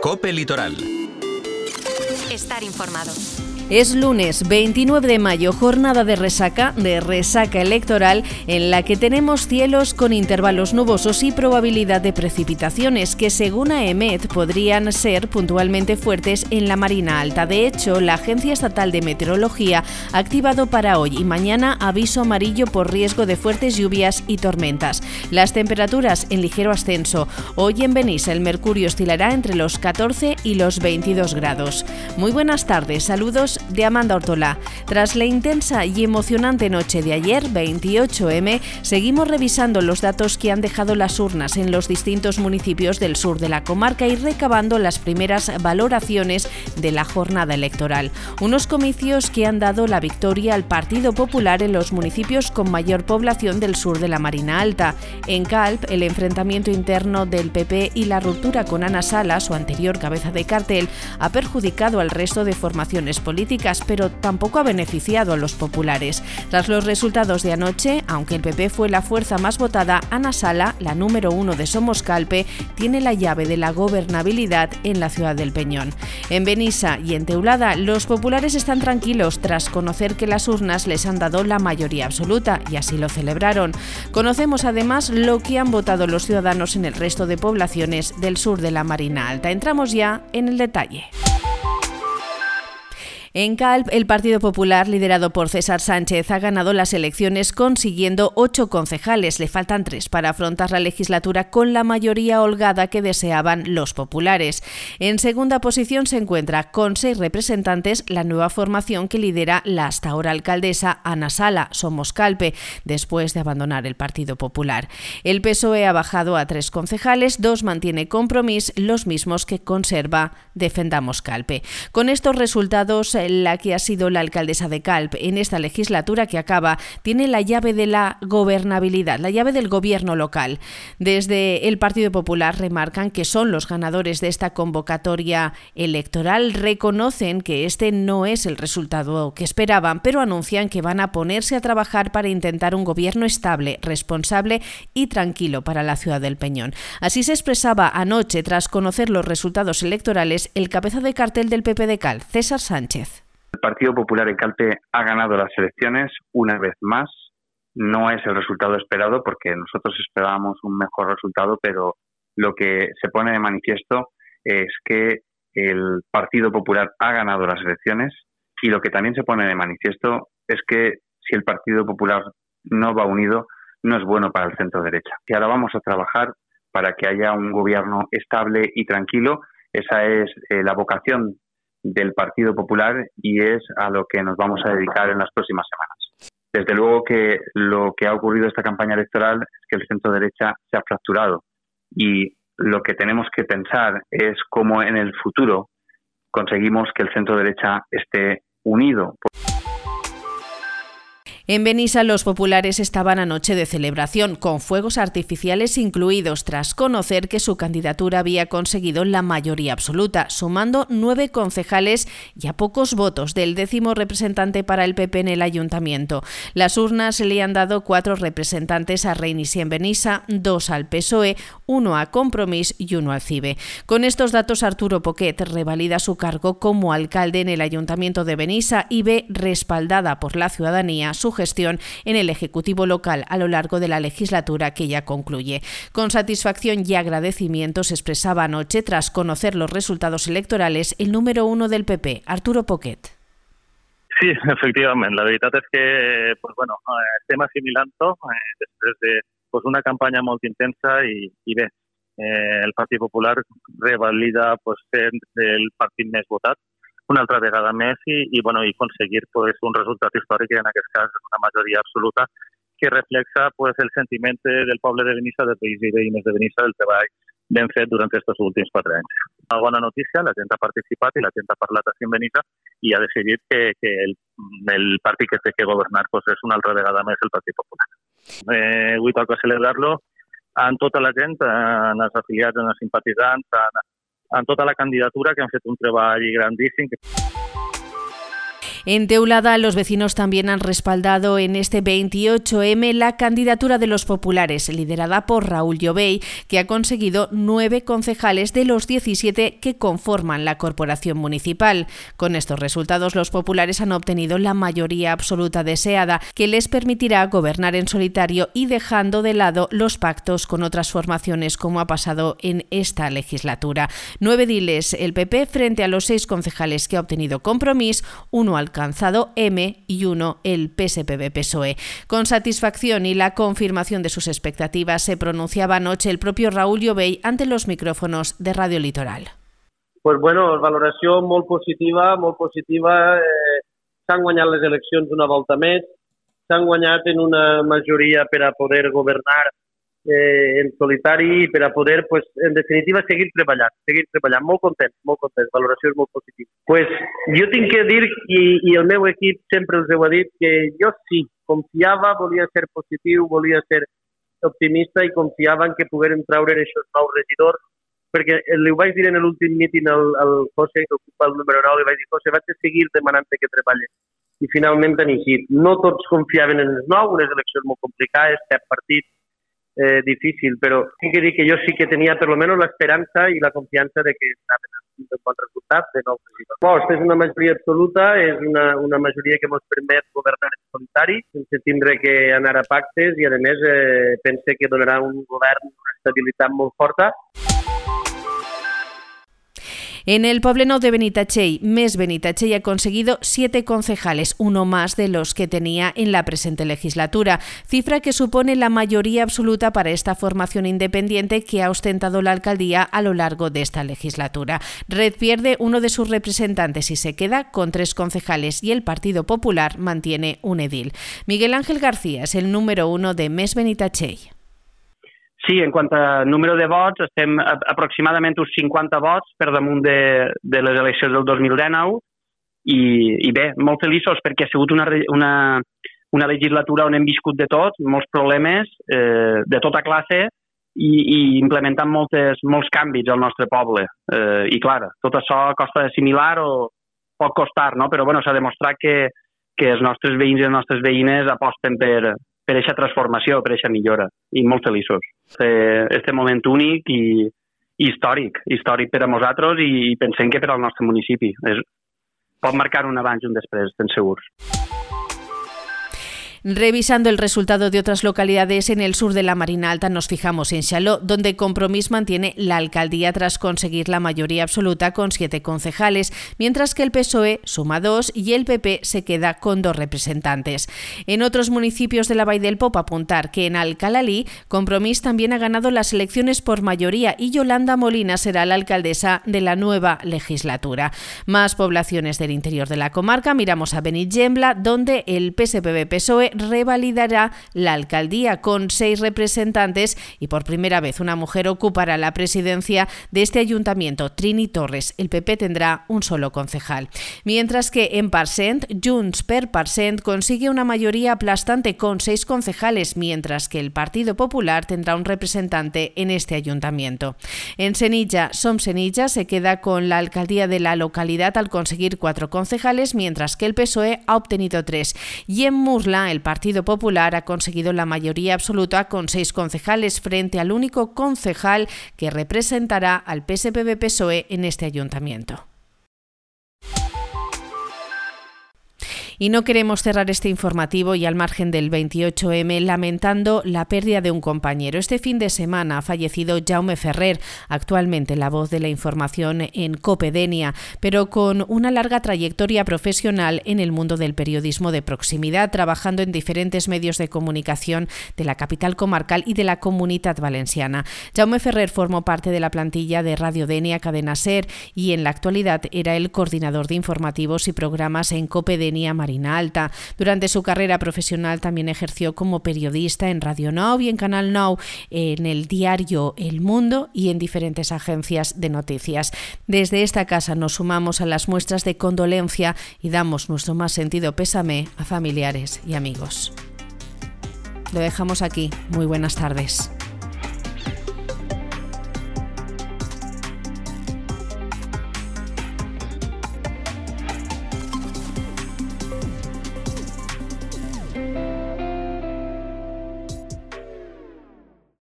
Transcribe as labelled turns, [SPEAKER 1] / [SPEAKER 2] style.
[SPEAKER 1] COPE Litoral.
[SPEAKER 2] Estar informado.
[SPEAKER 3] Es lunes 29 de mayo, jornada de resaca electoral, en la que tenemos cielos con intervalos nubosos y probabilidad de precipitaciones que, según AEMET, podrían ser puntualmente fuertes en la Marina Alta. De hecho, la Agencia Estatal de Meteorología ha activado para hoy y mañana aviso amarillo por riesgo de fuertes lluvias y tormentas. Las temperaturas en ligero ascenso. Hoy en Benissa el mercurio oscilará entre los 14 y los 22 grados. Muy buenas tardes, saludos de Amanda Ortola. Tras la intensa y emocionante noche de ayer, 28M, seguimos revisando los datos que han dejado las urnas en los distintos municipios del sur de la comarca y recabando las primeras valoraciones de la jornada electoral. Unos comicios que han dado la victoria al Partido Popular en los municipios con mayor población del sur de la Marina Alta. En Calp, el enfrentamiento interno del PP y la ruptura con Ana Sala, su anterior cabeza de cartel, ha perjudicado al resto de formaciones políticas, pero tampoco ha beneficiado a los populares. Tras los resultados de anoche, aunque el PP fue la fuerza más votada, Ana Sala, la número 1 de Somos Calpe, tiene la llave de la gobernabilidad en la ciudad del Peñón. En Benissa y en Teulada, los populares están tranquilos tras conocer que las urnas les han dado la mayoría absoluta y así lo celebraron. Conocemos además lo que han votado los ciudadanos en el resto de poblaciones del sur de la Marina Alta. Entramos ya en el detalle. En Calp, el Partido Popular, liderado por César Sánchez, ha ganado las elecciones consiguiendo 8 concejales. Le faltan 3 para afrontar la legislatura con la mayoría holgada que deseaban los populares. En segunda posición se encuentra, con 6 representantes, la nueva formación que lidera la hasta ahora alcaldesa Ana Sala, Somos Calpe, después de abandonar el Partido Popular. El PSOE ha bajado a 3 concejales, 2 mantiene Compromís, los mismos que conserva Defendamos Calpe. Con estos resultados, la que ha sido la alcaldesa de Calp en esta legislatura que acaba tiene la llave de la gobernabilidad, la llave del gobierno local. Desde el Partido Popular remarcan que son los ganadores de esta convocatoria electoral, reconocen que este no es el resultado que esperaban, pero anuncian que van a ponerse a trabajar para intentar un gobierno estable, responsable y tranquilo para la ciudad del Peñón. Así se expresaba anoche, tras conocer los resultados electorales, el cabeza de cartel del PP de Calp, César Sánchez.
[SPEAKER 4] El Partido Popular en Calpe ha ganado las elecciones una vez más. No es el resultado esperado porque nosotros esperábamos un mejor resultado, pero lo que se pone de manifiesto es que el Partido Popular ha ganado las elecciones y lo que también se pone de manifiesto es que si el Partido Popular no va unido, no es bueno para el centro derecha. Y ahora vamos a trabajar para que haya un gobierno estable y tranquilo. Esa es la vocación del Partido Popular y es a lo que nos vamos a dedicar en las próximas semanas. Desde luego que lo que ha ocurrido esta campaña electoral es que el centro derecha se ha fracturado y lo que tenemos que pensar es cómo en el futuro conseguimos que el centro derecha esté unido.
[SPEAKER 3] En Benissa los populares estaban anoche de celebración, con fuegos artificiales incluidos, tras conocer que su candidatura había conseguido la mayoría absoluta, sumando 9 concejales y a pocos votos del 10º representante para el PP en el ayuntamiento. Las urnas le han dado 4 representantes a Reinisi en Benissa, 2 al PSOE, 1 a Compromís y 1 al CIBE. Con estos datos, Arturo Poquet revalida su cargo como alcalde en el ayuntamiento de Benissa y ve respaldada por la ciudadanía su gestión en el Ejecutivo local a lo largo de la legislatura que ya concluye. Con satisfacción y agradecimiento se expresaba anoche, tras conocer los resultados electorales, el número 1 del PP, Arturo Poquet.
[SPEAKER 5] Sí, efectivament. La veritat és que estem assimilant després de una campanya molt intensa i bé, el Partit Popular revalida ser el partit més votat una altra vegada més i aconseguir un resultat històric, en aquest cas una majoria absoluta, que reflexa el sentiment del poble de Benissa, del país i veïnes de Benissa, del treball ben fet durant aquests últims 4 anys. Una bona notícia, la gent ha participat i la gent ha parlat així en Benissa i ha decidit que el partit que té que governar és una altra vegada més el Partit Popular. Avui toca celebrar-lo amb tota la gent, amb els afiliats, amb els simpatitzants, amb tota la candidatura, que han fet un treball grandíssim.
[SPEAKER 3] En Teulada, los vecinos también han respaldado en este 28M la candidatura de los populares, liderada por Raúl Llovey, que ha conseguido 9 concejales de los 17 que conforman la corporación municipal. Con estos resultados, los populares han obtenido la mayoría absoluta deseada, que les permitirá gobernar en solitario y dejando de lado los pactos con otras formaciones, como ha pasado en esta legislatura. 9 ediles el PP frente a los 6 concejales que ha obtenido Compromís, 1 alcanzado M y 1 el PSPB-PSOE. Con satisfacción y la confirmación de sus expectativas, se pronunciaba anoche el propio Raúl Llovey ante los micrófonos de Radio Litoral.
[SPEAKER 1] Pues bueno, valoració molt positiva. S'han guanyat les eleccions una volta més, s'han guanyat en una majoria per a poder governar en solitari i per a poder, pues, en definitiva, seguir treballant. Molt contents, valoracions molt positives. Pues, jo tinc que dir, i el meu equip sempre us ho ha dit, que jo sí, confiava, volia ser positiu, volia ser optimista i confiava en que poguérem treure aquests nous regidors, perquè li ho vaig dir en l'últim míting al José, que ocupa el número 9, li vaig dir, José, vaig a seguir demanant que treballi. I finalment han eixit. No tots confiaven en els 9, unes eleccions molt complicades, cap partit difícil, però tinc que dir que jo sí que tenia per lo menos l'esperança i la confiança de que anaven a un bon resultat de nou regidors. Aquesta és una majoria absoluta, és una majoria que ens permet governar en solitari, sense tindre que anar a pactes i, a més, pense que donarà un govern una estabilitat molt forta.
[SPEAKER 3] En el pobleno de Benitatxell, Més Benitatxell ha conseguido 7 concejales, uno más de los que tenía en la presente legislatura, cifra que supone la mayoría absoluta para esta formación independiente que ha ostentado la alcaldía a lo largo de esta legislatura. Red pierde uno de sus representantes y se queda con 3 concejales y el Partido Popular mantiene un edil. Miguel Ángel García es el número 1 de Més Benitatxell.
[SPEAKER 6] Sí, en quant a número de vots, estem aproximadament uns 50 vots per damunt de les eleccions del 2019 i bé, molt feliços perquè ha sigut una legislatura on hem viscut de tot, molts problemes de tota classe i implementant molts canvis al nostre poble. I clar, tot això costa d'assimilar o pot costar, no? Però bueno, s'ha demostrat que els nostres veïns i les nostres veïnes aposten per aquesta transformació, per aquesta millora, i molt feliços. Este moment únic i històric per a nosaltres i pensem que per al nostre municipi. Pot marcar un abans i un després, estem segurs.
[SPEAKER 3] Revisando el resultado de otras localidades en el sur de la Marina Alta, nos fijamos en Xaló, donde Compromís mantiene la alcaldía tras conseguir la mayoría absoluta con 7 concejales, mientras que el PSOE suma 2 y el PP se queda con 2 representantes. En otros municipios de la Vall del Pop, apuntar que en Alcalalí, Compromís también ha ganado las elecciones por mayoría y Yolanda Molina será la alcaldesa de la nueva legislatura. Más poblaciones del interior de la comarca, miramos a Benigembla, donde el PSPB-PSOE revalidará la alcaldía con 6 representantes y por primera vez una mujer ocupará la presidencia de este ayuntamiento, Trini Torres. El PP tendrá un solo concejal. Mientras que en Parcent, Junts per Parcent consigue una mayoría aplastante con 6 concejales, mientras que el Partido Popular tendrá un representante en este ayuntamiento. En Senilla, Som Senilla se queda con la alcaldía de la localidad al conseguir 4 concejales, mientras que el PSOE ha obtenido 3. Y en Murla, el Partido Popular ha conseguido la mayoría absoluta con 6 concejales frente al único concejal que representará al PSPB-PSOE en este ayuntamiento. Y no queremos cerrar este informativo y al margen del 28M lamentando la pérdida de un compañero. Este fin de semana ha fallecido Jaume Ferrer, actualmente la voz de la información en COPE Denia, pero con una larga trayectoria profesional en el mundo del periodismo de proximidad, trabajando en diferentes medios de comunicación de la capital comarcal y de la Comunitat Valenciana. Jaume Ferrer formó parte de la plantilla de Radio Denia Cadena Ser y en la actualidad era el coordinador de informativos y programas en COPE Denia Marina Alta. Durante su carrera profesional también ejerció como periodista en Radio Nou y en Canal Nou, en el diario El Mundo y en diferentes agencias de noticias. Desde esta casa nos sumamos a las muestras de condolencia y damos nuestro más sentido pésame a familiares y amigos. Lo dejamos aquí. Muy buenas tardes.